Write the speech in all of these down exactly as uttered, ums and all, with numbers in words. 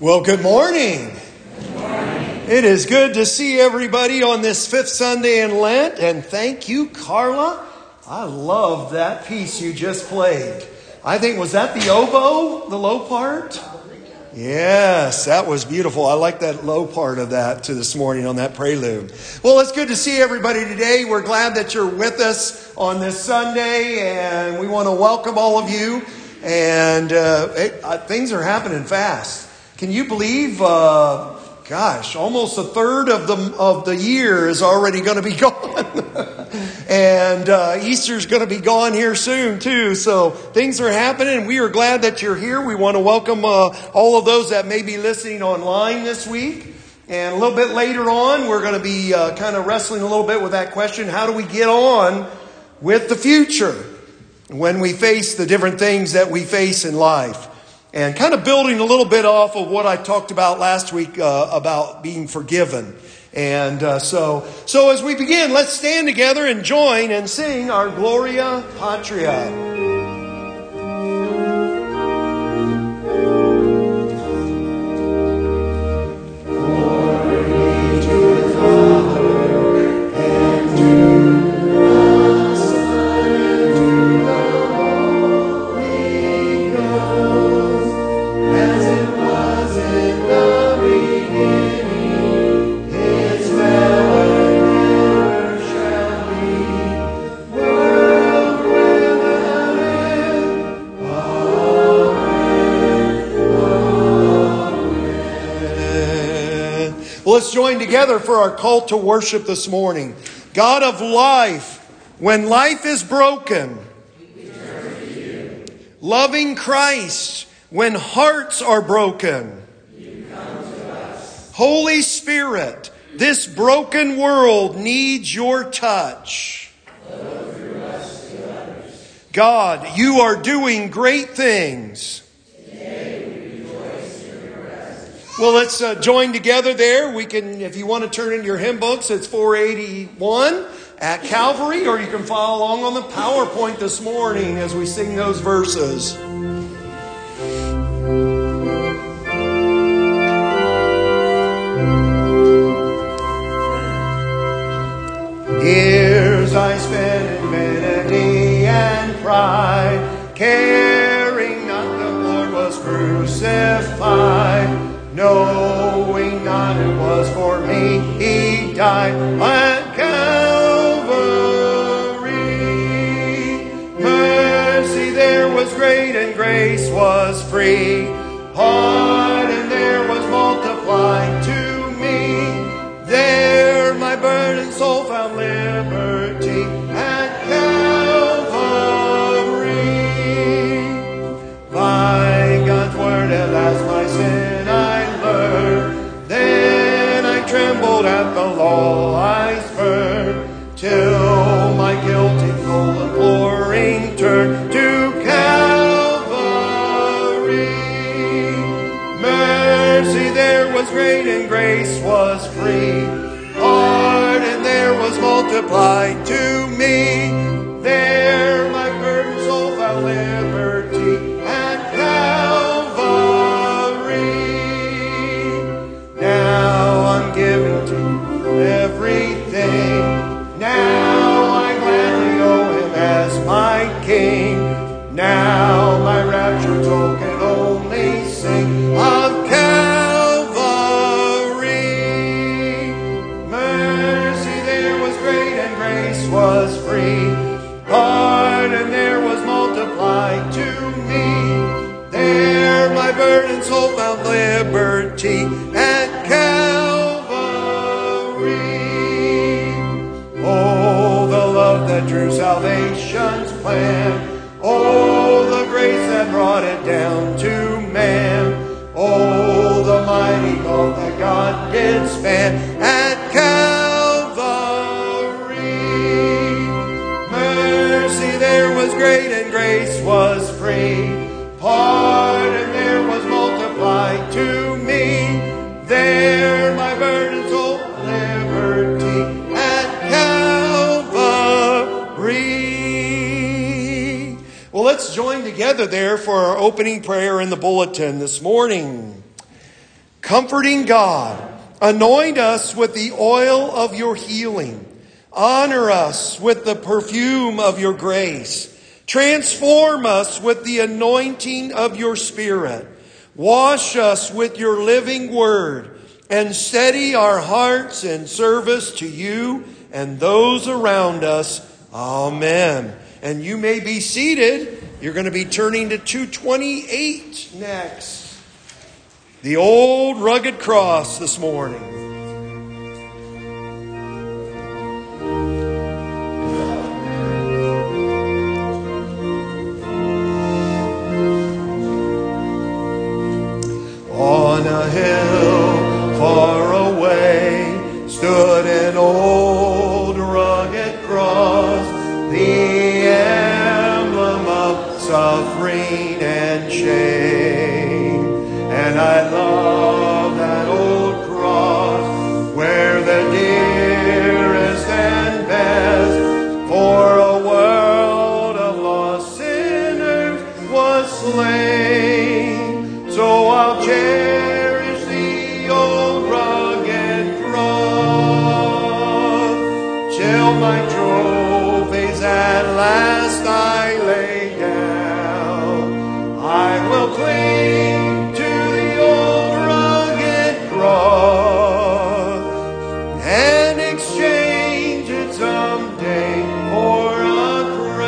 Well, good morning. Good morning. It is good to see everybody on this fifth Sunday in Lent. And thank you, Carla. I love that piece you just played. I think, was that the oboe, the low part? Yes, that was beautiful. I like that low part of that to this morning on that prelude. Well, it's good to see everybody today. We're glad that you're with us on this Sunday, and we want to welcome all of you. And uh, it, uh, things are happening fast. Can you believe, uh, gosh, almost a third of the of the year is already going to be gone. and uh, Easter's going to be gone here soon, too. So things are happening. We are glad that you're here. We want to welcome uh, all of those that may be listening online this week. And a little bit later on, we're going to be uh, kind of wrestling a little bit with that question. How do we get on with the future when we face the different things that we face in life? And kind of building a little bit off of what I talked about last week uh, about being forgiven. And uh, so, so as we begin, let's stand together and join and sing our Gloria Patria. Let's join together for our call to worship this morning. God of life, when life is broken, loving Christ, when hearts are broken, Holy Spirit, this broken world needs your touch. God, you are doing great things. Well, let's uh, join together there. We can, if you want to turn in your hymn books, it's four eighty-one at Calvary, or you can follow along on the PowerPoint this morning as we sing those verses. Years I spent in vanity and pride, caring not the Lord was crucified. Knowing not it was for me, he died at Calvary. Mercy there was great and grace was free. Pardon there was multiplied to me. There my burdened soul found liberty at Calvary. By God's word at last my sin trembled at the law I spurned, till my guilty soul imploring turned to Calvary. Mercy there was great and grace was free. Pardon there was multiplied to me. There my burdened soul found liberty at Calvary. Now I'm giving to everything. Now I gladly owe him as my king. Now my rapture token only sing of Calvary. Mercy there was great and grace was free. Pardon there was multiplied to me. There my burdened soul found liberty at Calvary. Oh, the love that drew salvation's plan. Oh, the grace that brought it down to man. Oh, the mighty gulf that God did span at Calvary. Mercy there was great and grace was free. Pardon there was multiplied to me. There my burdened soul liberty at Calvary. Well, let's join together there for our opening prayer in the bulletin this morning. Comforting God, anoint us with the oil of your healing. Honor us with the perfume of your grace. Transform us with the anointing of your Spirit. Wash us with your living word and steady our hearts in service to you and those around us. Amen. And you may be seated. You're going to be turning to two twenty-eight next. The old rugged cross this morning. On a hill far away stood an old rugged cross, the emblem of suffering and shame. And I love that old cross where the dearest and best for a world of lost sinners was slain. So I'll cherish the old rugged cross till my trophies at last I lay down. I will cling to the old rugged cross and exchange it someday for a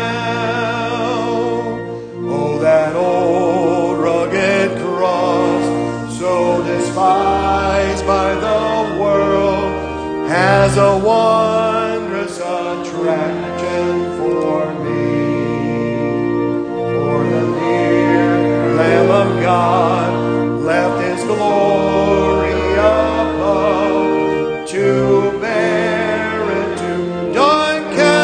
crown. Oh, that old rugged cross, so despised by the world, has a wondrous attraction for me. For the dear Lamb of God left his glory above to bear it to dark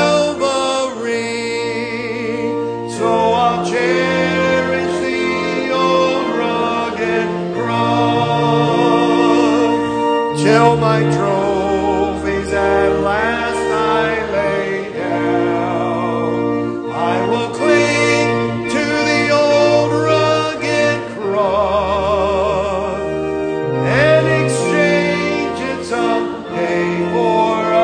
Calvary. So I'll cherish the old rugged cross till my trophies at last I lay down. I will cling to the old rugged cross and exchange it someday for a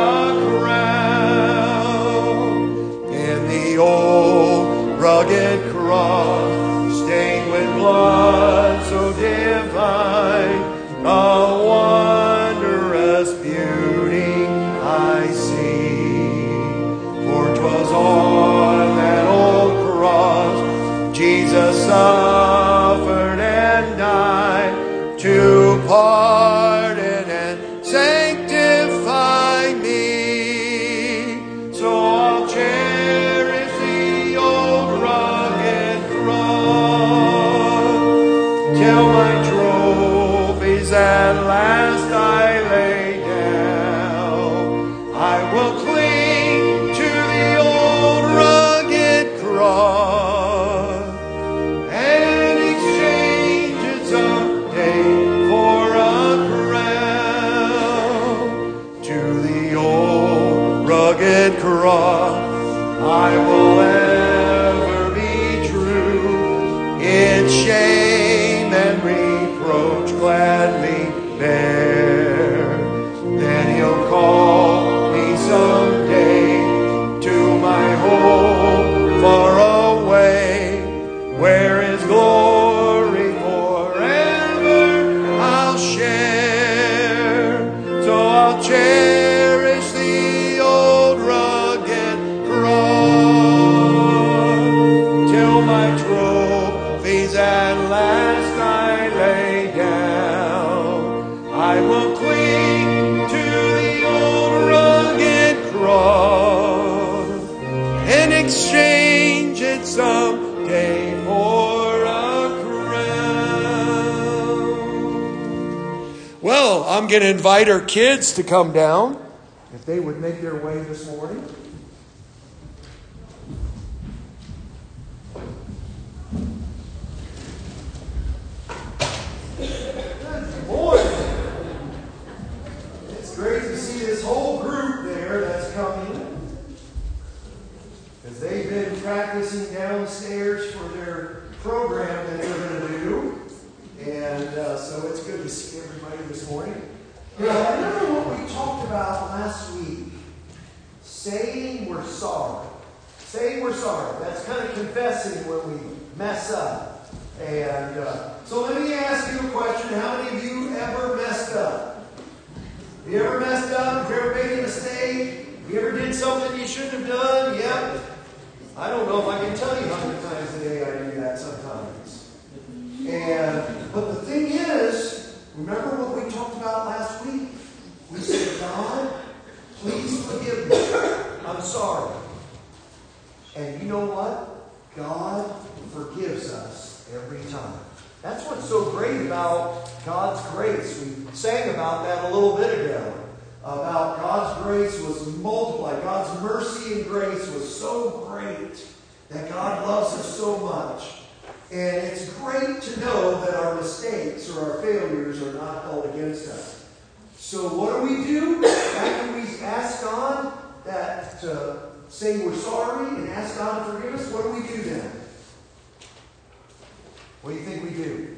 crown. And the old rugged cross, stained with blood so divine, a wondrous beauty I see. For 'twas on that old cross Jesus suffered and died to pardon and sanctify me. So I'll cherish the old rugged cross till my trophies at last I lay down. I will cling to the old rugged cross and exchange it someday for a crown. To the old rugged cross I will ever be true. Its shame and reproach gladly bear. Then he'll call me someday to my home far away, where his glory forever I'll share. So I'll cherish the old rugged cross till my trophies at last I lay down. I will cling to the old rugged cross and exchange it someday for a crown. Well, I'm going to invite our kids to come down, if they would make their way this morning. Good morning. It's great to see this whole group there that's coming, because they've been practicing downstairs for their program that they're going to do. And uh, so it's good to to see everybody this morning. Now, remember what we talked about last week? Saying we're sorry. Saying we're sorry. That's kind of confessing when we mess up. And uh, so let me ask you a question. How many of you ever messed up? Have you ever messed up? Have you ever made a mistake? Have you ever did something you shouldn't have done? Yep. I don't know if I can tell you how many times a day I do that sometimes. And but the thing is, remember what we talked about last week? We said, God, please forgive me. I'm sorry. And you know what? God forgives us every time. That's what's so great about God's grace. We sang about that a little bit ago. About God's grace was multiplied. God's mercy and grace was so great that God loves us so much. And it's great to know that our mistakes or our failures are not held against us. So what do we do? After we ask God that to say we're sorry and ask God to forgive us, what do we do then? What do you think we do?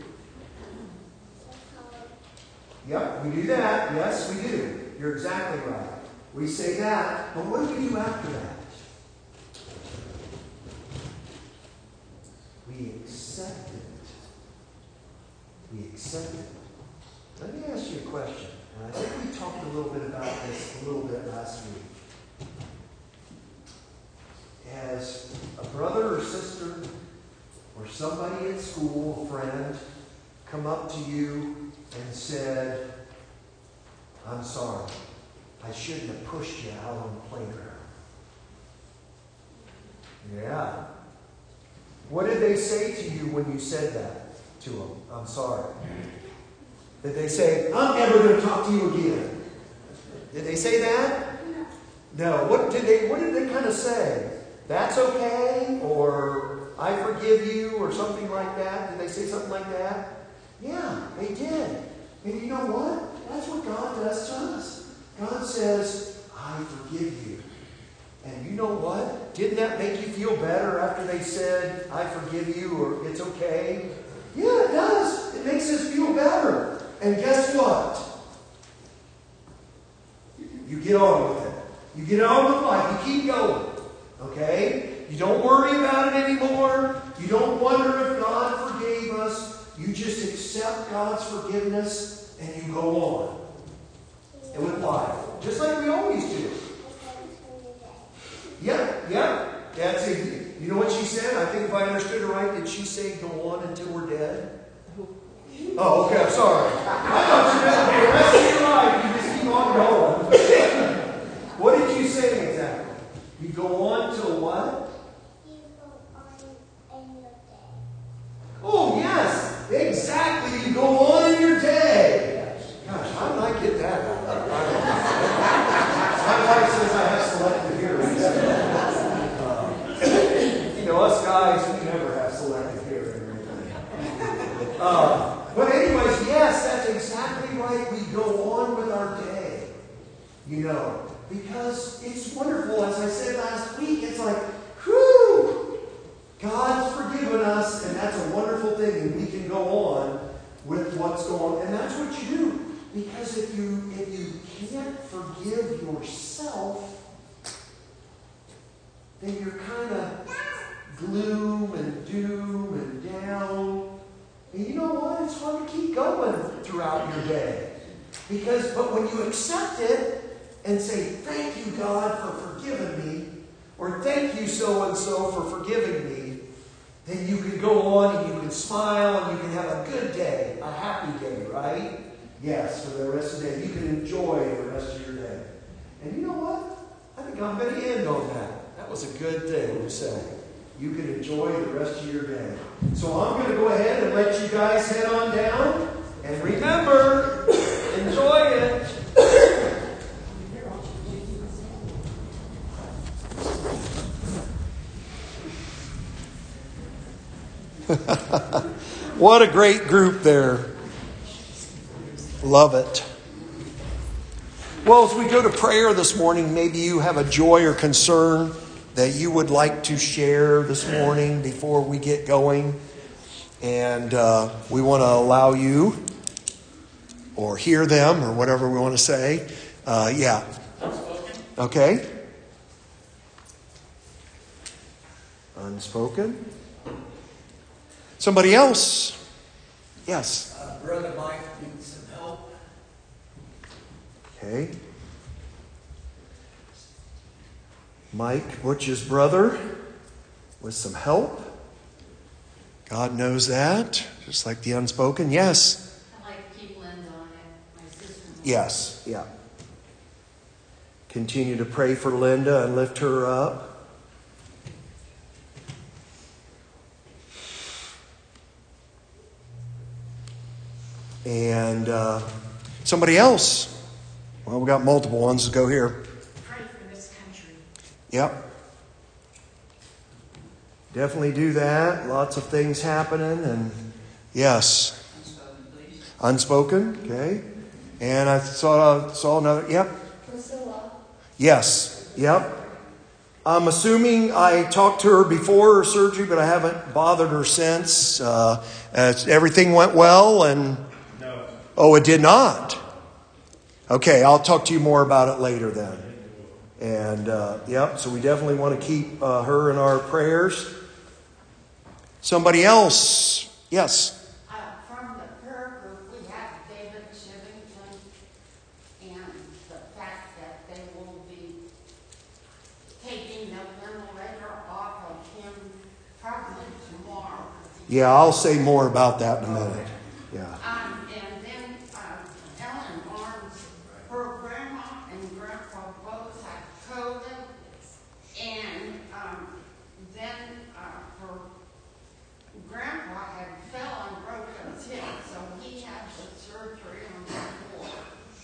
Yep, we do that. Yes, we do. You're exactly right. We say that, but what do we do after that? We accept it. We accept it. Let me ask you a question. And I think we talked a little bit about this a little bit last week. As a brother or sister or somebody at school, a friend, come up to you and said, I'm sorry. I shouldn't have pushed you out on the playground. Yeah. What did they say to you when you said that to them? I'm sorry. Did they say, I'm never going to talk to you again? Did they say that? No. What did they what did they kind of say? That's okay? Or I forgive you? Or something like that? Did they say something like that? Yeah, they did. And you know what? That's what God does to us. God says, I forgive you. And you know what? Didn't that make you feel better after they said, I forgive you, or it's okay? Yeah, it does. It makes us feel better. And guess what? You get on with it. You get on with life. You keep going. Okay? You don't worry about it anymore. You don't wonder if God forgave us. You just accept God's forgiveness and you go on. And with life. Just like we always do. Yeah, yeah. That's it. You know what she said? I think if I understood her right, did she say go on until we're dead? Oh, okay, I'm sorry. I thought you meant the rest of your life, you just keep on going. What did you say exactly? You go on till what? You go on in your day. Oh, yes, exactly. You go on in your day. Gosh, how did I get that? My wife says I have selective hearing. Uh, you know, us guys, we never have selective hearing. Uh, but anyways, yes, that's exactly right. We go on with our day. You know, because it's wonderful. As I said last week, it's like, whew, God's forgiven us, and that's a wonderful thing, and we can go on with what's going on. And that's what you do. Because if you if you can't forgive yourself, then you're kind of gloom and doom and down. And you know what? It's hard to keep going throughout your day. Because, but when you accept it and say, thank you, God, for forgiving me, or thank you, so-and-so, for forgiving me, then you can go on and you can smile and you can have a good day, a happy day, right? Yes, for the rest of the day. You can enjoy the rest of your day. And you know what? I think I'm going to end on that. That was a good thing to say. You can enjoy the rest of your day. So I'm going to go ahead and let you guys head on down. And remember, enjoy it. What a great group there. Love it. Well, as we go to prayer this morning, maybe you have a joy or concern that you would like to share this morning before we get going. And uh, we want to allow you or hear them or whatever we want to say. Uh, yeah. Okay. Unspoken. Somebody else. Yes. Uh, Brother Mike needs some help. Okay. Mike, Butch's brother, with some help. God knows that, just like the unspoken. Yes. I'd like to keep Linda on it, my sister. Yes. Yeah. Continue to pray for Linda and lift her up. And uh, somebody else. Well, we got multiple ones to go here. Pray for this country. Yep. Definitely do that. Lots of things happening. And yes. Unspoken, please. Unspoken. Okay. And I saw saw another. Yep. Priscilla. Yes. Yep. I'm assuming I talked to her before her surgery, but I haven't bothered her since. Uh, as everything went well, and No. oh, it did not. Okay, I'll talk to you more about it later then. And uh, yep, so we definitely want to keep uh, her in our prayers. Somebody else, yes. Uh, from the prayer group, we have David Shivington and the fact that they will be taking the ventilator off of him probably tomorrow. Yeah, I'll say more about that in a minute. Yeah. Um, and then uh, Ellen Arms, her grandma and grandpa both had COVID, and um, then uh, her grandpa had fell and broke his hip, so he had the surgery on the floor.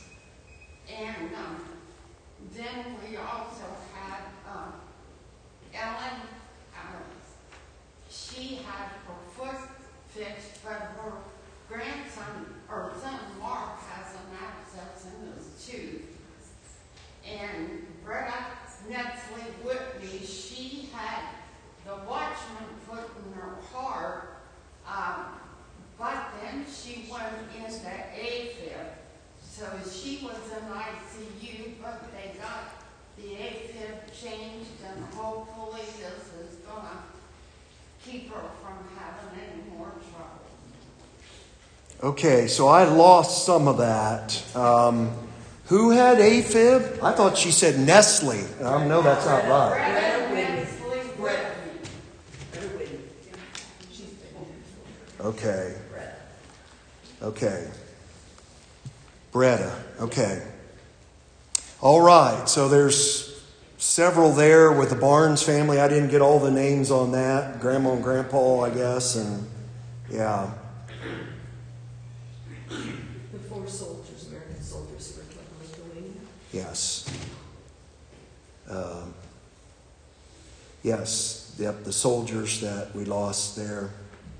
And um, then we also had um, Ellen, uh, she had her foot fixed, but her grandson, or son Mark, has an abscess in his tooth. And Bretta Netsley Whitney, she had the watchman put in her heart, um, but then she went into AFib. So she was in I C U, but they got the AFib changed, and hopefully this is gonna keep her from having any more trouble. Okay, so I lost some of that. Um, who had AFib? I thought she said Nestle. I know that's not right. Bretta Netsley Whitney. Okay. Okay. Bretta. Okay. All right. So there's several there with the Barnes family. I didn't get all the names on that. Grandma and Grandpa, I guess. And yeah. The four soldiers, American soldiers who were killed in Lithuania. Yes. Um, yes. Yep. The soldiers that we lost there.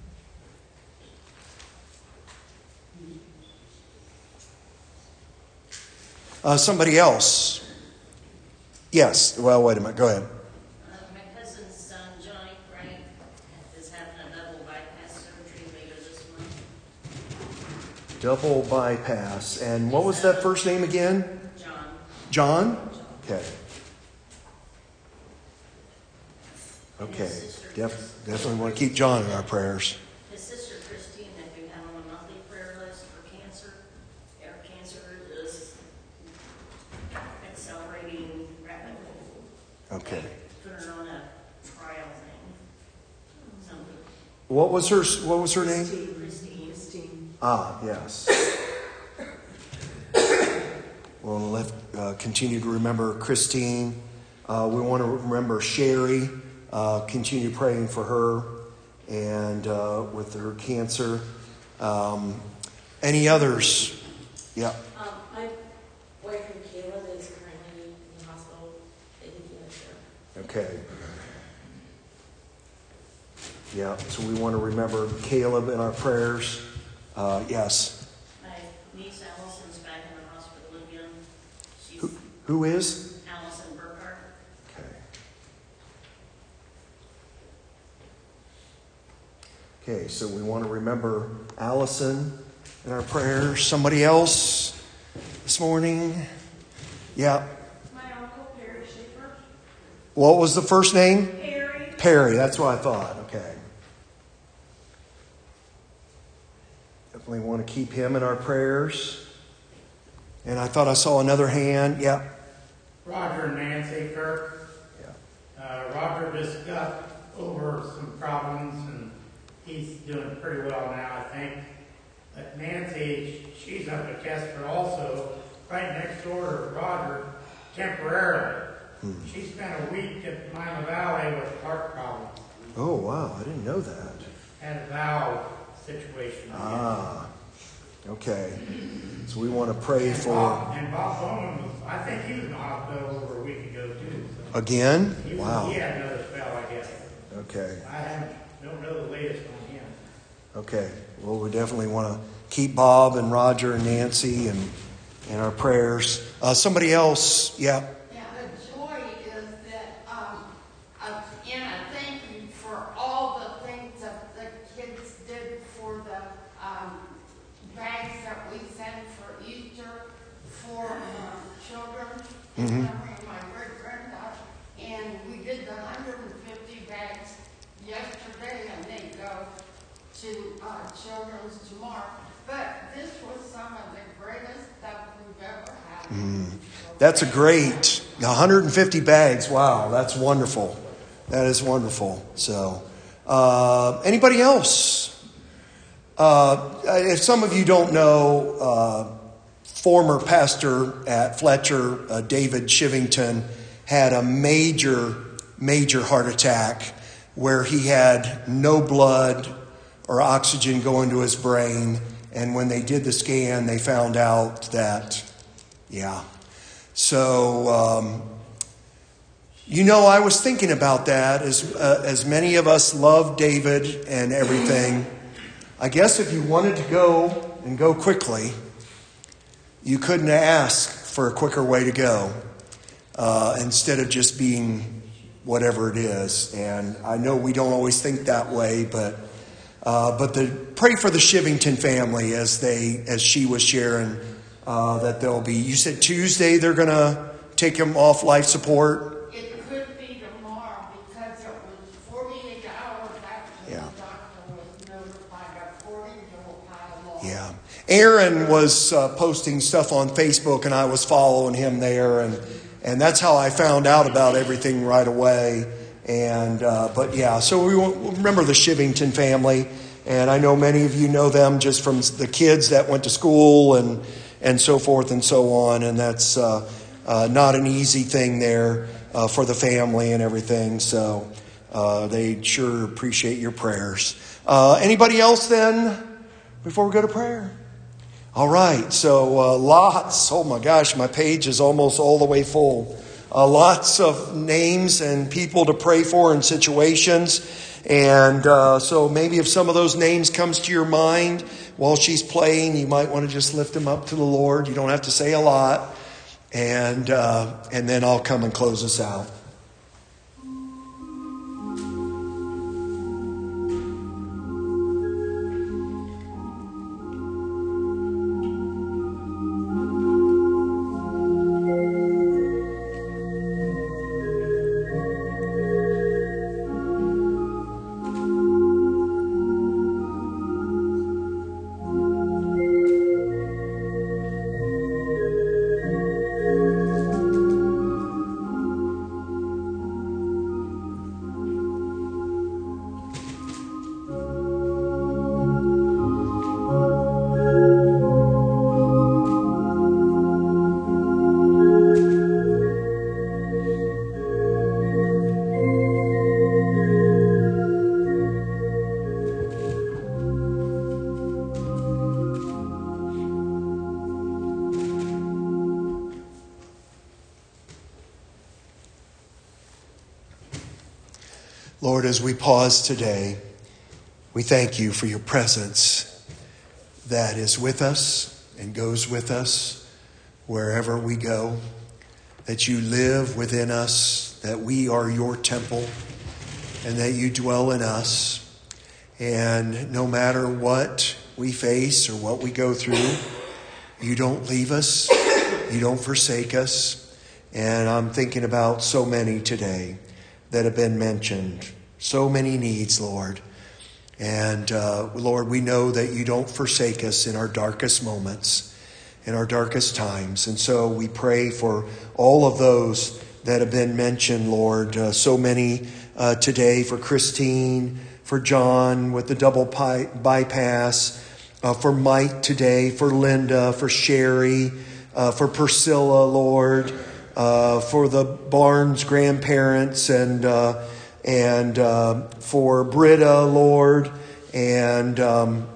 Uh, somebody else. Yes. Well, wait a minute. Go ahead. Uh, my cousin's son, Johnny Frank, is having a double bypass surgery later this month. Double bypass. And what was that first name again? John. John? Okay. And Okay. his sister, Def- definitely want to keep John in our prayers. his sister Christine had been on a monthly prayer list for cancer. Their cancer is accelerating rapidly. Okay. Put her on a trial thing. Something. What was her What was her name? Christine. Christine. Christine. Ah, yes. We'll let, uh, continue to remember Christine. Uh, we want to remember Sherry. Uh, continue praying for her and uh, with her cancer. Um, any others? Yeah. Um, my boyfriend Caleb is currently in the hospital taking cancer. Okay. Yeah, so we want to remember Caleb in our prayers. Uh, yes. My niece Allison's back in the hospital again. She's Who, who is? Allison Burkhart. Okay. Okay, so we want to remember Allison in our prayers. Somebody else this morning? Yeah. My uncle, Perry Schaefer. What was the first name? Perry. Perry, that's what I thought. Okay. Definitely want to keep him in our prayers. And I thought I saw another hand. Yeah. Roger and Nancy Kirk. Yeah. Uh, Roger just got over some problems and he's doing pretty well now, I think. But Nancy, she's up at Kesper also, right next door to Roger, temporarily. Hmm. She spent a week at Mila Valley with heart problems. Oh, wow. I didn't know that. Had a valve situation. Ah. Okay. So we want to pray and for... Bob, and Bob Bowman, was, I think he was in the hospital over a week ago too. So Again? he was, Wow. He had another spell, I guess. Okay. I haven't, don't know the latest on him. Okay. Well, we definitely want to keep Bob and Roger and Nancy and in our prayers. Uh, somebody else, yeah. Yeah, the joy is that, um, uh, and I thank you for all the things that the kids did for the um, bags that we send for Easter for uh, children. Mm-hmm. In memory of my great granddaughter, and we did the one hundred fifty bags yesterday, and they go to uh, children's tomorrow. But this was some of the greatest stuff we've ever had. Mm. That's a great, one hundred fifty bags. Wow, that's wonderful. That is wonderful. So, uh, anybody else? Uh, if some of you don't know, uh, former pastor at Fletcher, uh, David Shivington, had a major, major heart attack where he had no blood or oxygen going to his brain. And when they did the scan, they found out that, yeah. So, um, you know, I was thinking about that as uh, as many of us love David and everything. I guess if you wanted to go and go quickly, you couldn't ask for a quicker way to go uh, instead of just being whatever it is. And I know we don't always think that way, but uh, but the pray for the Shivington family as they as she was sharing uh, that they'll be. You said Tuesday they're going to take him off life support. It could be tomorrow because it was forty-eight hours after Yeah. the doctor was notified, according to Ohio law. Yeah. Aaron was uh, posting stuff on Facebook, and I was following him there, and and that's how I found out about everything right away. And uh, but yeah, so we remember the Shivington family, and I know many of you know them just from the kids that went to school and and so forth and so on, and that's uh, uh, not an easy thing there uh, for the family and everything. So uh, they sure appreciate your prayers. Uh, anybody else then before we go to prayer? All right, so uh, lots, oh my gosh, my page is almost all the way full. Uh, lots of names and people to pray for and situations. And uh, so maybe if some of those names comes to your mind while she's playing, you might want to just lift them up to the Lord. You don't have to say a lot. And, uh, and then I'll come and close us out. Lord, as we pause today, we thank you for your presence that is with us and goes with us wherever we go, that you live within us, that we are your temple, and that you dwell in us. And no matter what we face or what we go through, you don't leave us. You don't forsake us. And I'm thinking about so many today that have been mentioned. So many needs, Lord. And uh, Lord, we know that you don't forsake us in our darkest moments, in our darkest times. And so we pray for all of those that have been mentioned, Lord. Uh, so many uh, today, for Christine, for John with the double pi- bypass, uh, for Mike today, for Linda, for Sherry, uh, for Priscilla, Lord, uh, for the Barnes grandparents, and uh, and uh, for Britta, Lord, and um,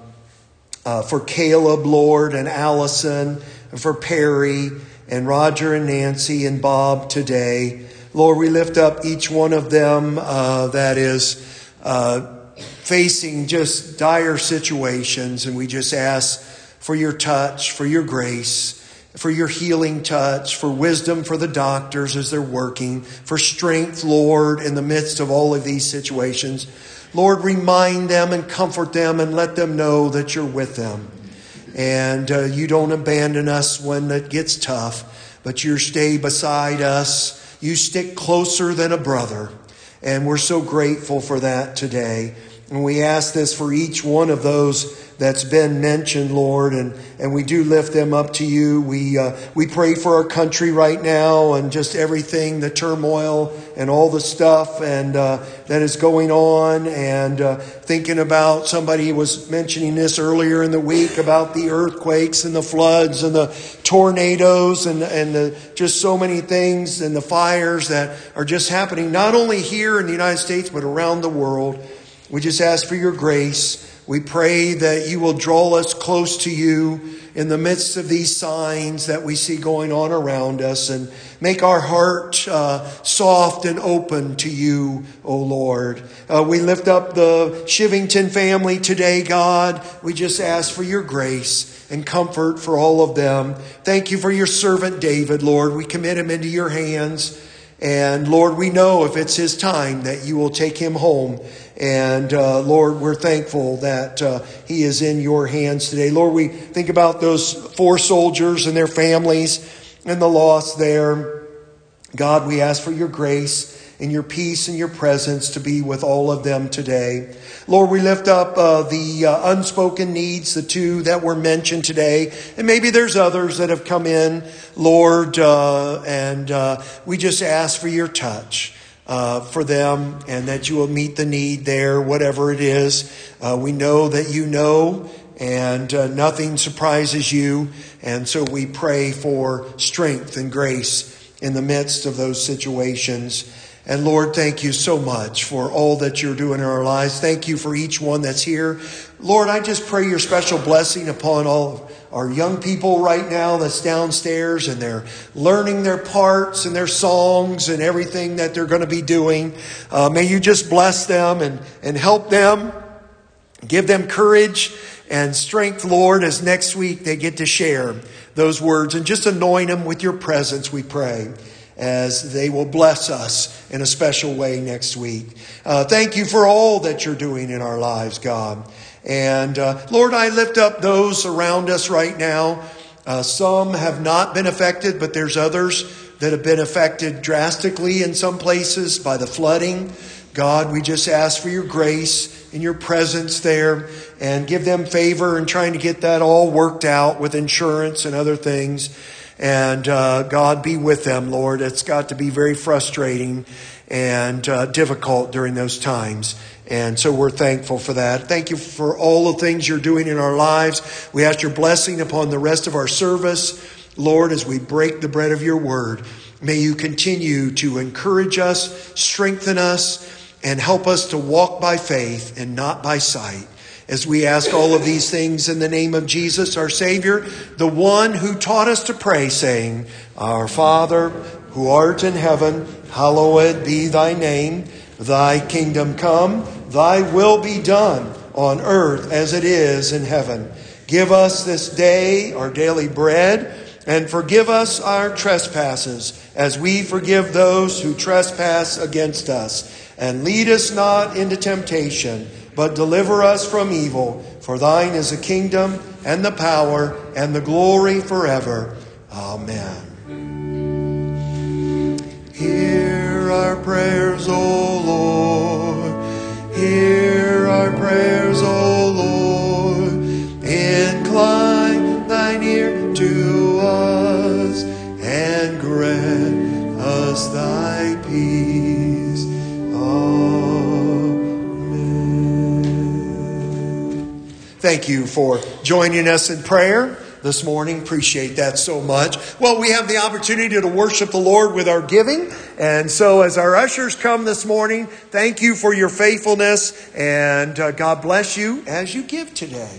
uh, for Caleb, Lord, and Allison, and for Perry, and Roger and Nancy and Bob today. Lord, we lift up each one of them uh, that is uh, facing just dire situations, and we just ask for your touch, for your grace, for your healing touch, for wisdom for the doctors as they're working, for strength, Lord, in the midst of all of these situations. Lord, remind them and comfort them and let them know that you're with them. And uh, you don't abandon us when it gets tough, but you stay beside us. You stick closer than a brother. And we're so grateful for that today. And we ask this for each one of those that's been mentioned, Lord, and, and we do lift them up to you. We uh, we pray for our country right now and just everything, the turmoil and all the stuff and uh, that is going on. And uh, thinking about, somebody was mentioning this earlier in the week about the earthquakes and the floods and the tornadoes and, and the, just so many things and the fires that are just happening, not only here in the United States, but around the world. We just ask for your grace. We pray that you will draw us close to you in the midst of these signs that we see going on around us, and make our heart uh, soft and open to you, O Lord. Uh, we lift up the Shivington family today, God. We just ask for your grace and comfort for all of them. Thank you for your servant David, Lord. We commit him into your hands. And Lord, we know if it's his time that you will take him home. And uh, Lord, we're thankful that uh, he is in your hands today. Lord, we think about those four soldiers and their families and the loss there. God, we ask for your grace and your peace and your presence to be with all of them today. Lord, we lift up uh, the uh, unspoken needs, the two that were mentioned today. And maybe there's others that have come in, Lord, uh, and uh, we just ask for your touch uh, for them, and that you will meet the need there, whatever it is. Uh, we know that you know, and uh, nothing surprises you. And so we pray for strength and grace in the midst of those situations. And Lord, thank you so much for all that you're doing in our lives. Thank you for each one that's here. Lord, I just pray your special blessing upon all of our young people right now that's downstairs, and they're learning their parts and their songs and everything that they're going to be doing. Uh, may you just bless them and, and help them, give them courage and strength, Lord, as next week they get to share those words, and just anoint them with your presence, we pray, as they will bless us in a special way next week. Uh, thank you for all that you're doing in our lives, God. And uh, Lord, I lift up those around us right now. Uh, some have not been affected, but there's others that have been affected drastically in some places by the flooding. God, we just ask for your grace and your presence there, and give them favor in trying to get that all worked out with insurance and other things. And uh, God, be with them, Lord. It's got to be very frustrating and uh, difficult during those times. And so we're thankful for that. Thank you for all the things you're doing in our lives. We ask your blessing upon the rest of our service. Lord, as we break the bread of your word, may you continue to encourage us, strengthen us, and help us to walk by faith and not by sight. As we ask all of these things in the name of Jesus, our Savior, the one who taught us to pray, saying, Our Father, who art in heaven, hallowed be thy name. Thy kingdom come, thy will be done on earth as it is in heaven. Give us this day our daily bread, and forgive us our trespasses, as we forgive those who trespass against us. And lead us not into temptation, but deliver us from evil. For thine is the kingdom and the power and the glory forever. Amen. Hear our prayers, O Lord. Hear our prayers, O Lord. Incline thine ear to us and grant us thy peace. Amen. Thank you for joining us in prayer this morning. Appreciate that so much. Well, we have the opportunity to worship the Lord with our giving. And so as our ushers come this morning, thank you for your faithfulness. And uh, God bless you as you give today.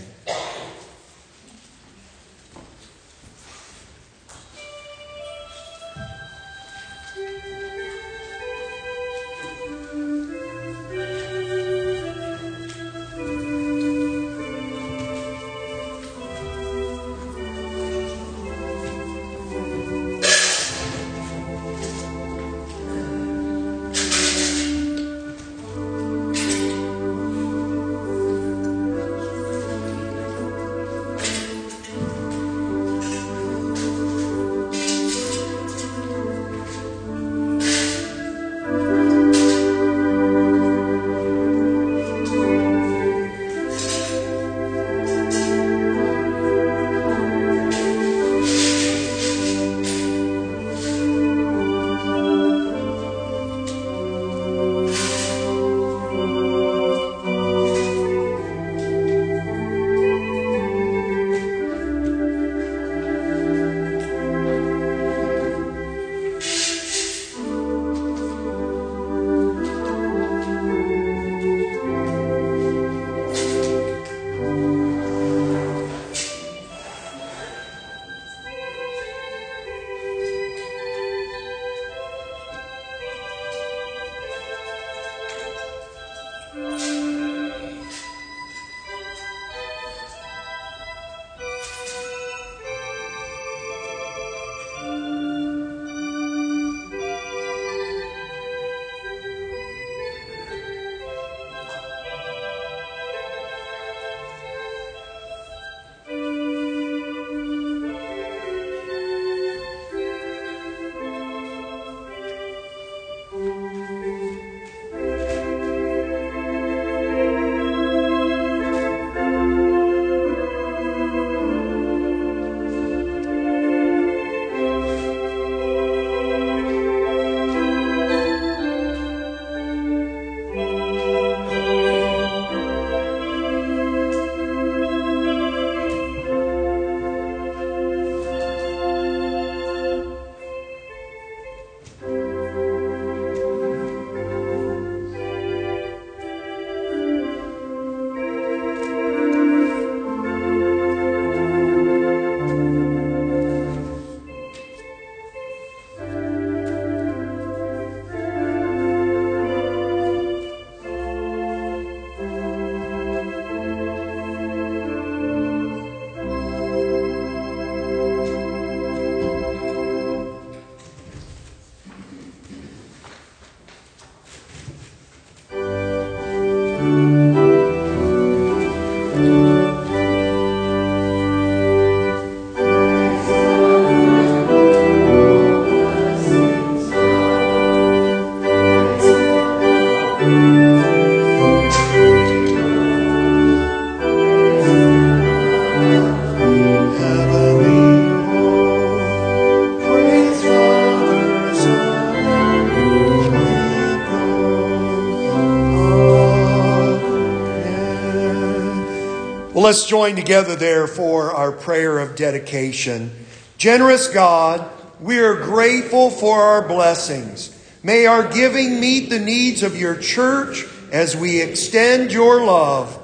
Let's join together there for our prayer of dedication. Generous God, we are grateful for our blessings. May our giving meet the needs of your church as we extend your love.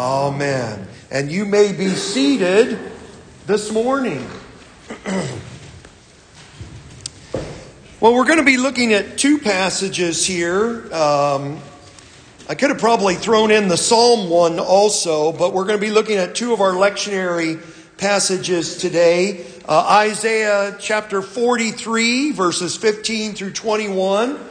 Amen. And you may be seated this morning. Well, we're going to be looking at two passages here. Um, I could have probably thrown in the Psalm one also, but we're going to be looking at two of our lectionary passages today. Uh, Isaiah chapter forty-three, verses fifteen through twenty-one,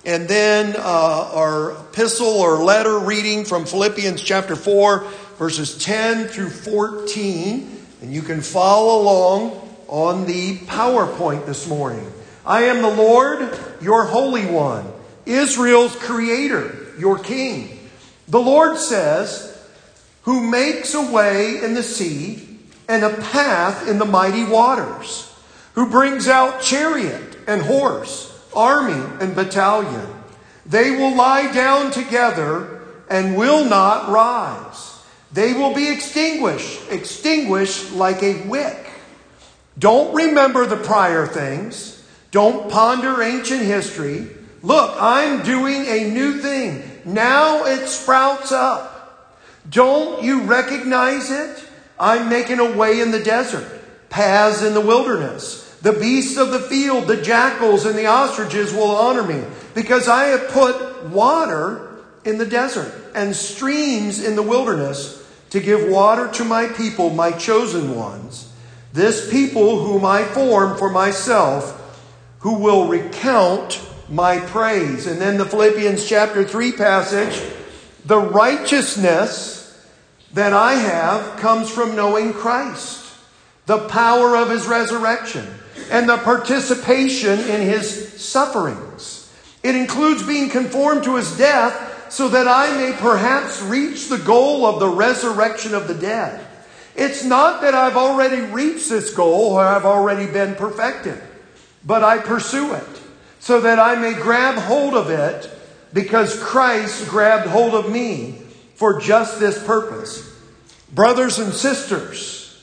And then uh, our epistle or letter reading from Philippians chapter four, verses ten through fourteen. And you can follow along on the PowerPoint this morning. I am the Lord, your Holy One, Israel's Creator, your King. The Lord says, who makes a way in the sea and a path in the mighty waters, who brings out chariot and horse, army and battalion. They will lie down together and will not rise. They will be extinguished, extinguished like a wick. Don't remember the prior things. Don't ponder ancient history. Look, I'm doing a new thing. Now it sprouts up. Don't you recognize it? I'm making a way in the desert, paths in the wilderness. The beasts of the field, the jackals and the ostriches will honor me, because I have put water in the desert and streams in the wilderness to give water to my people, my chosen ones, this people whom I formed for myself, who will recount my praise. And then the Philippians chapter three passage, the righteousness that I have comes from knowing Christ, the power of his resurrection, and the participation in his sufferings. It includes being conformed to his death so that I may perhaps reach the goal of the resurrection of the dead. It's not that I've already reached this goal or I've already been perfected, but I pursue it so that I may grab hold of it because Christ grabbed hold of me for just this purpose. Brothers and sisters,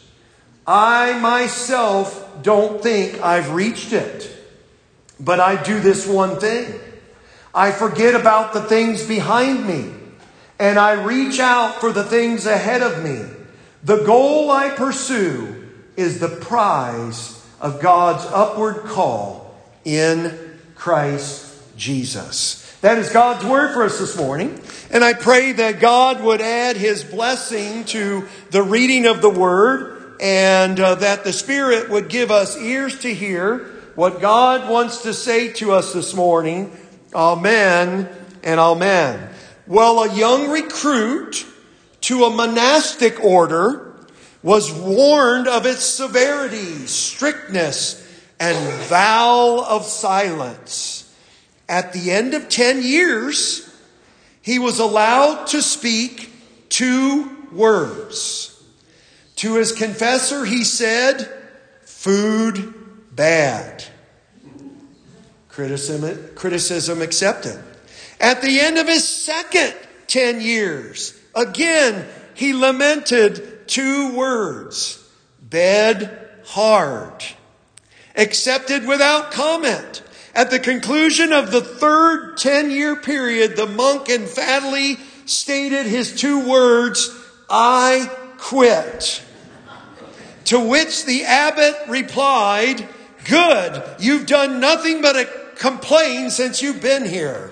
I myself don't think I've reached it, but I do this one thing. I forget about the things behind me, and I reach out for the things ahead of me. The goal I pursue is the prize of God's upward call in Christ Jesus. That is God's word for us this morning. And I pray that God would add his blessing to the reading of the word, and uh, that the Spirit would give us ears to hear what God wants to say to us this morning. Amen and amen. Well, a young recruit to a monastic order was warned of its severity, strictness, and vow of silence. At the end of ten years, he was allowed to speak two words. To his confessor, he said, "Food bad." Criticism, criticism accepted. At the end of his second ten years, again, he lamented two words. Bed hard. Accepted without comment. At the conclusion of the third ten-year period, the monk emphatically stated his two words, "I quit." To which the abbot replied, "Good, you've done nothing but a complain since you've been here."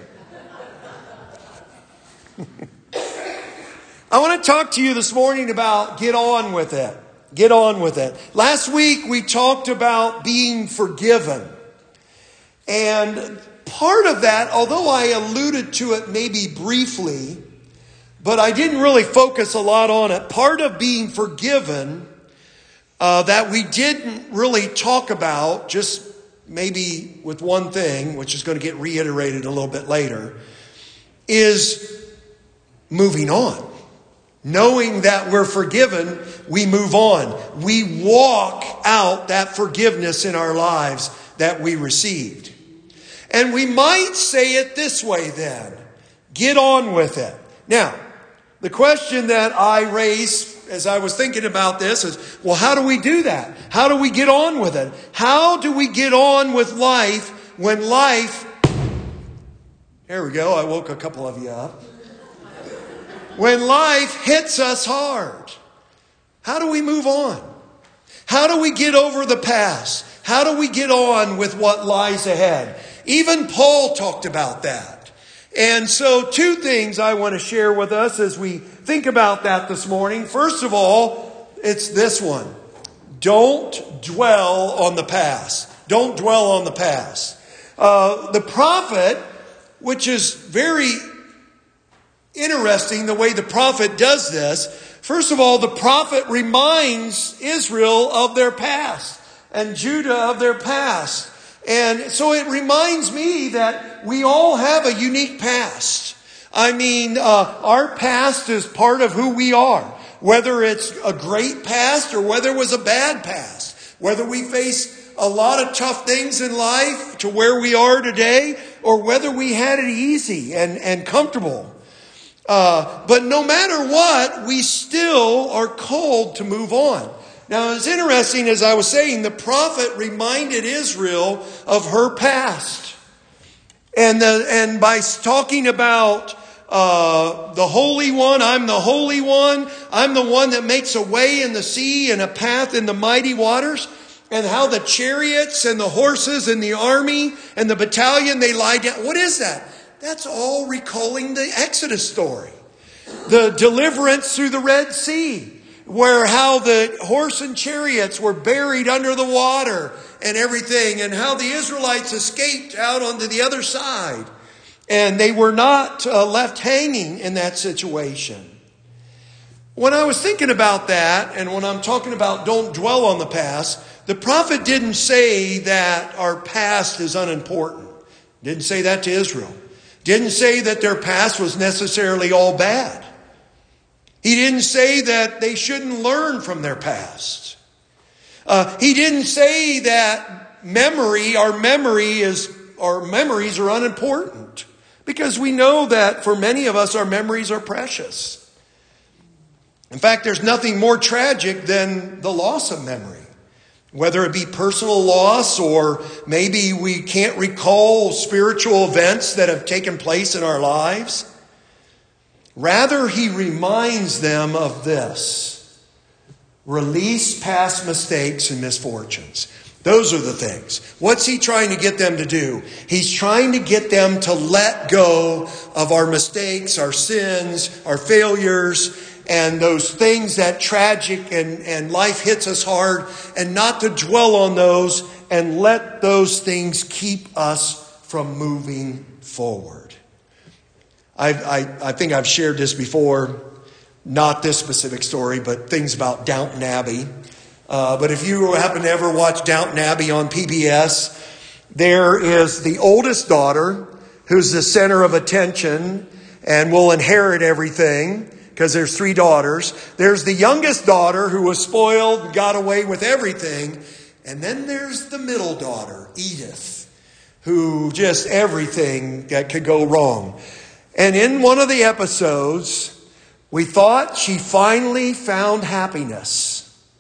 I want to talk to you this morning about get on with it. Get on with it. Last week we talked about being forgiven. And part of that, although I alluded to it maybe briefly, but I didn't really focus a lot on it, part of being forgiven uh, that we didn't really talk about, just maybe with one thing, which is going to get reiterated a little bit later, is moving on. Knowing that we're forgiven, we move on. We walk out that forgiveness in our lives that we received. And we might say it this way then. Get on with it. Now, the question that I raised as I was thinking about this is, well, how do we do that? How do we get on with it? How do we get on with life when life... There we go. I woke a couple of you up. When life hits us hard, how do we move on? How do we get over the past? How do we get on with what lies ahead? Even Paul talked about that. And so two things I want to share with us as we think about that this morning. First of all, it's this one. Don't dwell on the past. Don't dwell on the past. Uh, the prophet which is very interesting the way the prophet does this. First of all, the prophet reminds Israel of their past and Judah of their past. And so it reminds me that we all have a unique past. I mean, uh, our past is part of who we are. Whether it's a great past or whether it was a bad past. Whether we face a lot of tough things in life to where we are today, or whether we had it easy and, and comfortable. Uh, but no matter what, we still are called to move on. Now, it's interesting, as I was saying, the prophet reminded Israel of her past. And, the, and by talking about uh, the Holy One, I'm the Holy One, I'm the one that makes a way in the sea and a path in the mighty waters, and how the chariots and the horses and the army and the battalion, they lie down. What is that? That's all recalling the Exodus story. The deliverance through the Red Sea. Where how the horse and chariots were buried under the water and everything. And how the Israelites escaped out onto the other side. And they were not uh, left hanging in that situation. When I was thinking about that, and when I'm talking about don't dwell on the past, the prophet didn't say that our past is unimportant. Didn't say that to Israel. Didn't say that their past was necessarily all bad. He didn't say that they shouldn't learn from their past. Uh, he didn't say that memory, our memory is, our memories are unimportant. Because we know that for many of us, our memories are precious. In fact, there's nothing more tragic than the loss of memory. Whether it be personal loss or maybe we can't recall spiritual events that have taken place in our lives. Rather, he reminds them of this. Release past mistakes and misfortunes. Those are the things. What's he trying to get them to do? He's trying to get them to let go of our mistakes, our sins, our failures, and those things that tragic and, and life hits us hard, and not to dwell on those and let those things keep us from moving forward. I, I, I think I've shared this before, not this specific story, but things about Downton Abbey. Uh, but if you happen to ever watch Downton Abbey on P B S, there is the oldest daughter who's the center of attention and will inherit everything because there's three daughters. There's the youngest daughter who was spoiled and got away with everything. And then there's the middle daughter, Edith, who just everything that could go wrong. And in one of the episodes, we thought she finally found happiness.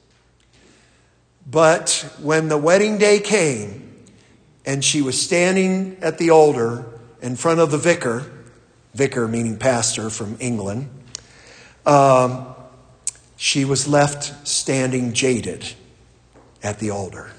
But when the wedding day came and she was standing at the altar in front of the vicar, vicar meaning pastor from England, um, she was left standing jaded at the altar.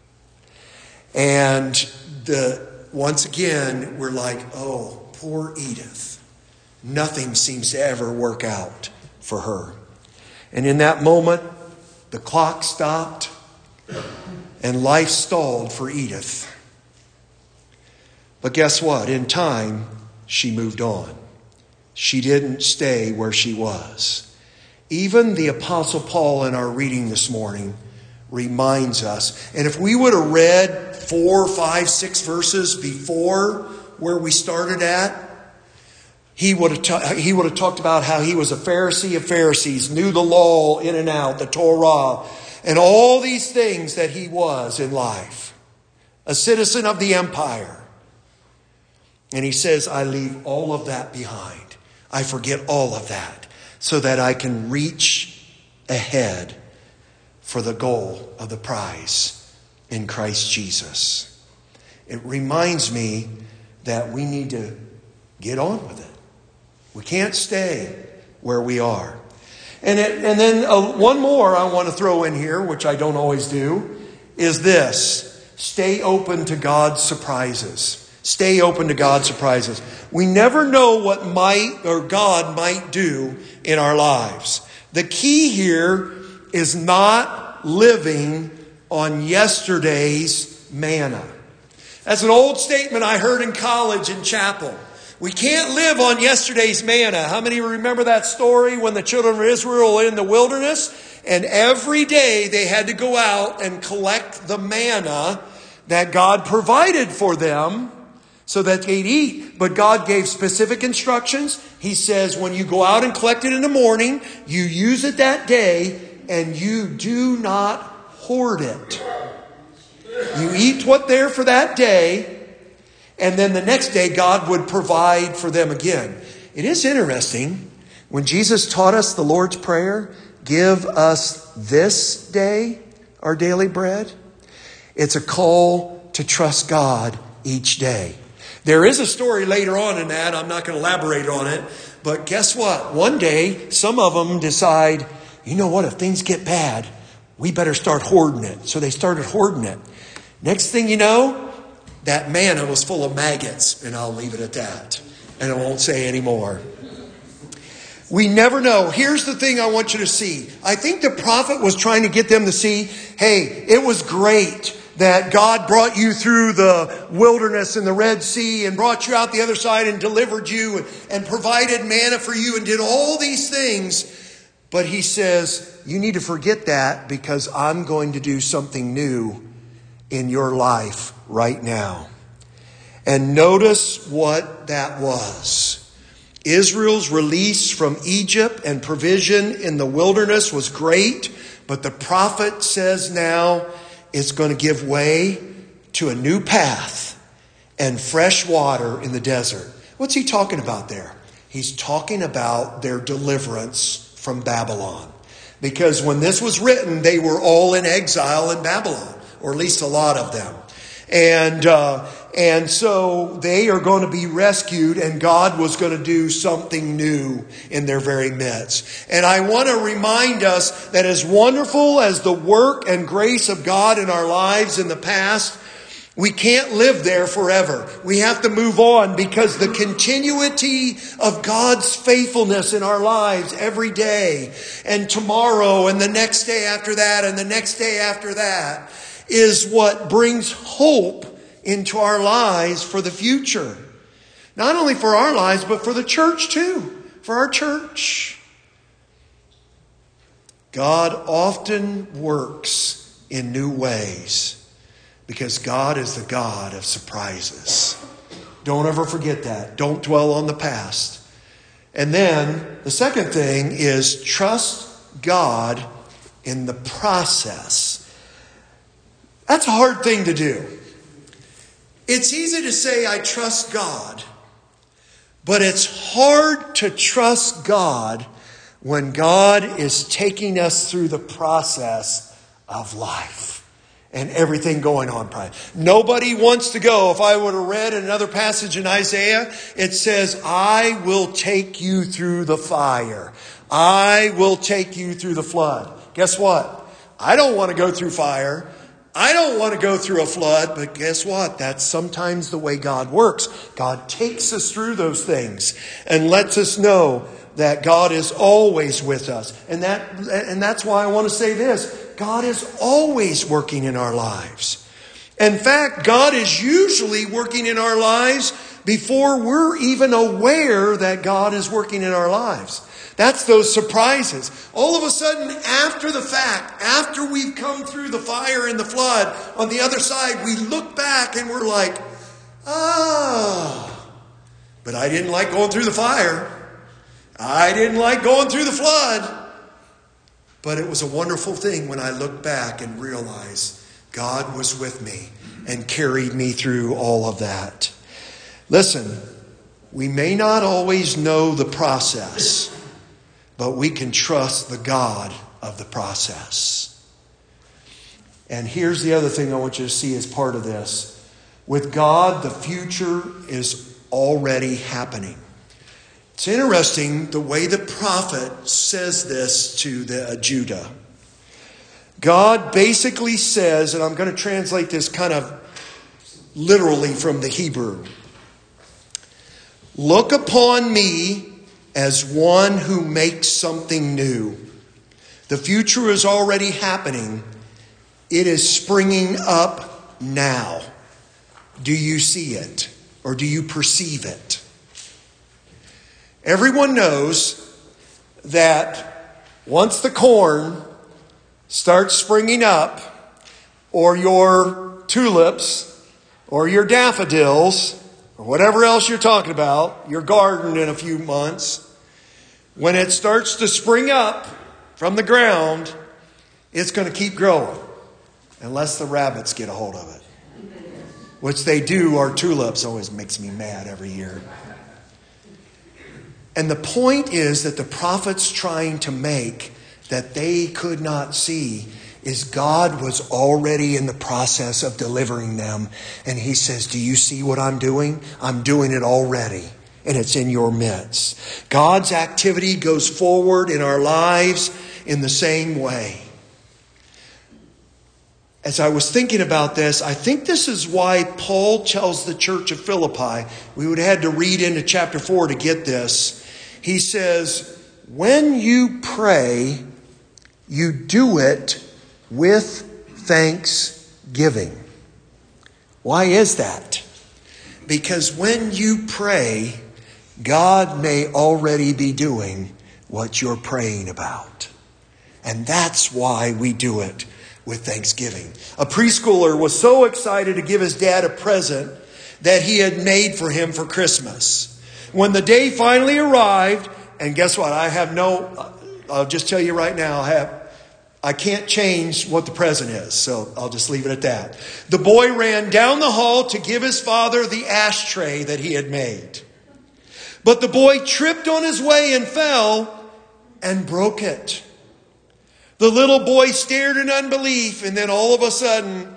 And the once again, we're like, oh, poor Edith. Nothing seems to ever work out for her. And in that moment, the clock stopped and life stalled for Edith. But guess what? In time, she moved on. She didn't stay where she was. Even the Apostle Paul in our reading this morning reminds us. And if we would have read four, five, six verses before where we started at, he would have ta- he would have talked about how he was a Pharisee of Pharisees, knew the law in and out, the Torah, and all these things that he was in life. A citizen of the empire. And he says, I leave all of that behind. I forget all of that so that I can reach ahead for the goal of the prize in Christ Jesus. It reminds me that we need to get on with it. We can't stay where we are. And it, and then uh, one more I want to throw in here, which I don't always do, is this. Stay open to God's surprises. Stay open to God's surprises. We never know what might or God might do in our lives. The key here is not living on yesterday's manna. That's an old statement I heard in college in chapel. We can't live on yesterday's manna. How many remember that story when the children of Israel were in the wilderness? And every day they had to go out and collect the manna that God provided for them so that they'd eat. But God gave specific instructions. He says, when you go out and collect it in the morning, you use it that day and you do not hoard it. You eat what there for that day, and then the next day God would provide for them again. It is interesting. When Jesus taught us the Lord's Prayer, give us this day our daily bread, it's a call to trust God each day. There is a story later on in that. I'm not going to elaborate on it. But guess what? One day, some of them decide, you know what, if things get bad, we better start hoarding it. So they started hoarding it. Next thing you know, that manna was full of maggots. And I'll leave it at that. And I won't say any more. We never know. Here's the thing I want you to see. I think the prophet was trying to get them to see, hey, it was great that God brought you through the wilderness and the Red Sea and brought you out the other side and delivered you and, and provided manna for you and did all these things. But he says, you need to forget that because I'm going to do something new in your life right now. And notice what that was. Israel's release from Egypt and provision in the wilderness was great, but the prophet says now it's going to give way to a new path and fresh water in the desert. What's he talking about there? He's talking about their deliverance from Babylon. Because when this was written, they were all in exile in Babylon, or at least a lot of them. And uh, and so they are going to be rescued, and God was going to do something new in their very midst. And I want to remind us that as wonderful as the work and grace of God in our lives in the past, we can't live there forever. We have to move on because the continuity of God's faithfulness in our lives every day and tomorrow and the next day after that and the next day after that is what brings hope into our lives for the future. Not only for our lives, but for the church too. For our church. God often works in new ways because God is the God of surprises. Don't ever forget that. Don't dwell on the past. And then the second thing is trust God in the process. That's a hard thing to do. It's easy to say, I trust God. But it's hard to trust God when God is taking us through the process of life and everything going on. Nobody wants to go. If I would have read another passage in Isaiah, it says, I will take you through the fire. I will take you through the flood. Guess what? I don't want to go through fire. I don't want to go through a flood, but guess what? That's sometimes the way God works. God takes us through those things and lets us know that God is always with us. And that, and that's why I want to say this. God is always working in our lives. In fact, God is usually working in our lives before we're even aware that God is working in our lives. That's those surprises. All of a sudden, after the fact, after we've come through the fire and the flood, on the other side, we look back and we're like, ah, but I didn't like going through the fire. I didn't like going through the flood. But it was a wonderful thing when I look back and realize God was with me and carried me through all of that. Listen, we may not always know the process, but we can trust the God of the process. And here's the other thing I want you to see as part of this. With God, the future is already happening. It's interesting the way the prophet says this to the uh, Judah. God basically says, and I'm going to translate this kind of literally from the Hebrew. Look upon me as one who makes something new. The future is already happening. It is springing up now. do you see it? Or do you perceive it? Everyone knows that once the corn starts springing up, or your tulips, or your daffodils, or whatever else you're talking about, your garden in a few months, when it starts to spring up from the ground, it's going to keep growing unless the rabbits get a hold of it. Which they do. Our tulips always makes me mad every year. And the point is that the prophet's trying to make that they could not see is God was already in the process of delivering them. And he says, do you see what I'm doing? I'm doing it already. And it's in your midst. God's activity goes forward in our lives in the same way. As I was thinking about this, I think this is why Paul tells the church of Philippi, we would have had to read into chapter four to get this. He says, when you pray, you do it with thanksgiving. Why is that? Because when you pray, God may already be doing what you're praying about. And that's why we do it with thanksgiving. A preschooler was so excited to give his dad a present that he had made for him for Christmas. When the day finally arrived, and guess what? I have no, I'll just tell you right now, I have I can't change what the present is, so I'll just leave it at that. The boy ran down the hall to give his father the ashtray that he had made. But the boy tripped on his way and fell and broke it. The little boy stared in unbelief, and then all of a sudden,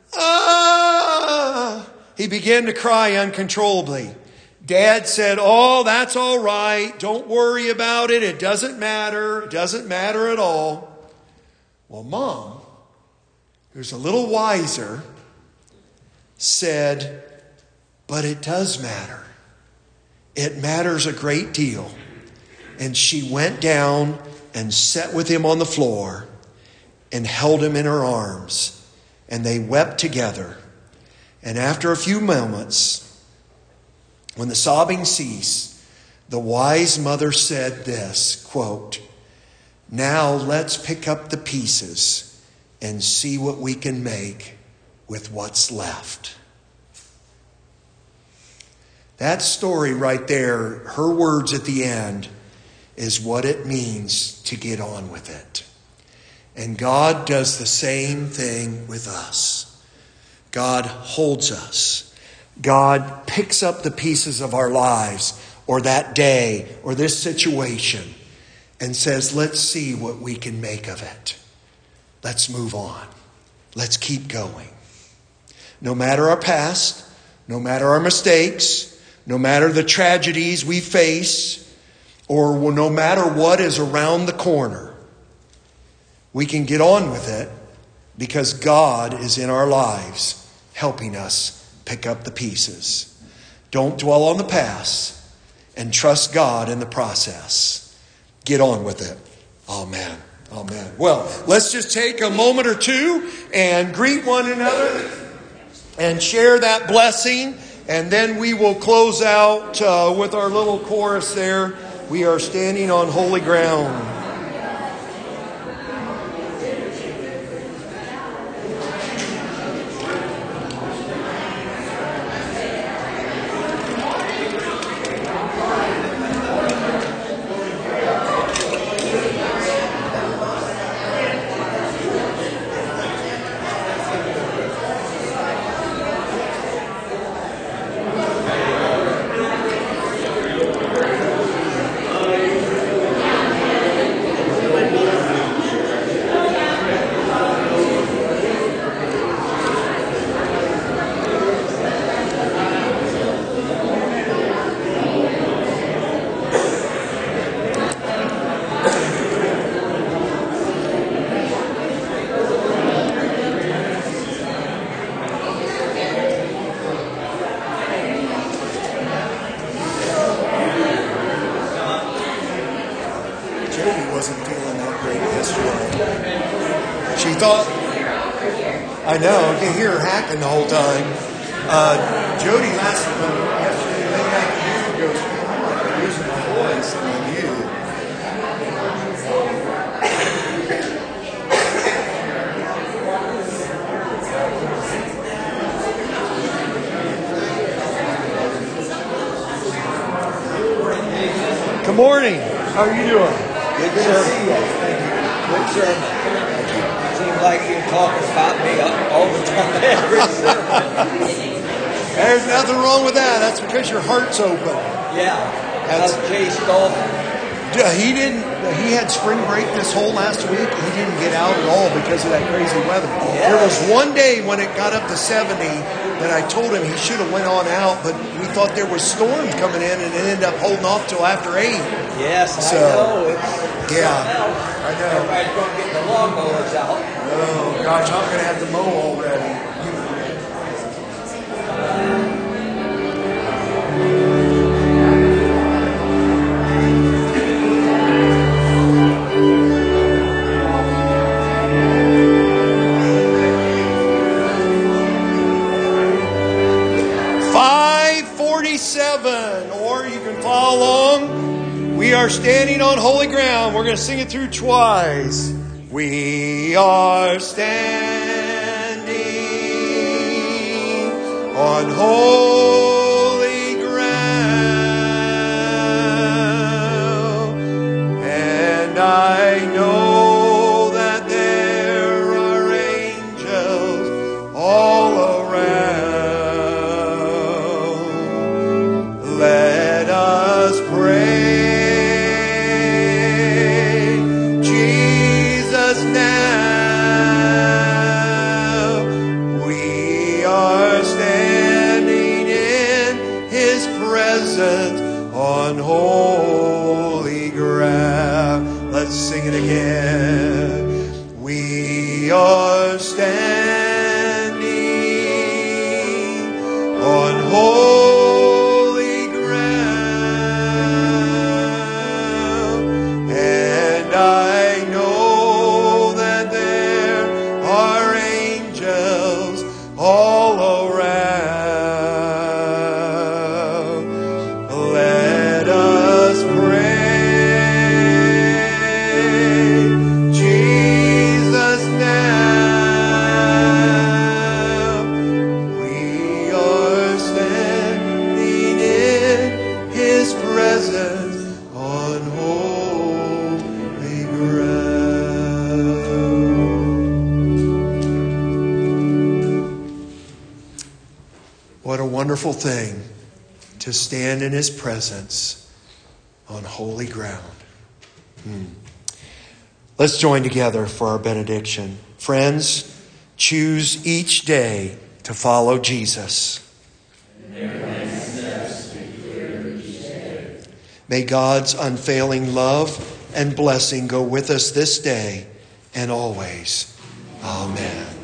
ah, he began to cry uncontrollably. Dad said, oh, that's all right. Don't worry about it. It doesn't matter. It doesn't matter at all. Well, Mom, who's a little wiser, said, but it does matter. It matters a great deal. And she went down and sat with him on the floor and held him in her arms. And they wept together. And after a few moments, when the sobbing ceased, the wise mother said this, quote, now let's pick up the pieces and see what we can make with what's left. That story right there, her words at the end, is what it means to get on with it. And God does the same thing with us. God holds us. God picks up the pieces of our lives or that day or this situation and says, let's see what we can make of it. Let's move on. Let's keep going. No matter our past, no matter our mistakes, no matter the tragedies we face, or no matter what is around the corner, we can get on with it because God is in our lives helping us pick up the pieces. Don't dwell on the past and trust God in the process. Get on with it. Amen. Amen. Well, let's just take a moment or two and greet one another and share that blessing. And then we will close out uh, with our little chorus there. We are standing on holy ground. I know, I can hear her hacking the whole time. Uh, Jody last uh, yesterday, the day after you goes, I'm using my voice on you. Good morning. How are you doing? Good to see you. Good sermon. Seems like you're talking about me all the time. Every sermon. There's nothing wrong with that. That's because your heart's open. Yeah. That's How's Chase golfing? Yeah, he didn't. He had spring break this whole last week. He didn't get out at all because of that crazy weather. Yeah. There was one day when it got up to seventy that I told him he should have went on out, but we thought there was storm coming in, and it ended up holding off till after eight. Yes, So, I know. It's yeah, out. I know. Everybody's going to get the lawnmowers out. Oh gosh, I'm gonna have to mow already. five forty-seven, or you can follow along. We are standing on holy ground. We're going to sing it through twice. We are standing on holy ground, and I know that there are angels all around. Let us pray. On holy ground. Let's sing it again. We are standing on holy ground, and I know that there are angels all around. What a wonderful thing to stand in His presence on holy ground. Hmm. Let's join together for our benediction. Friends, choose each day to follow Jesus. May God's unfailing love and blessing go with us this day and always. Amen.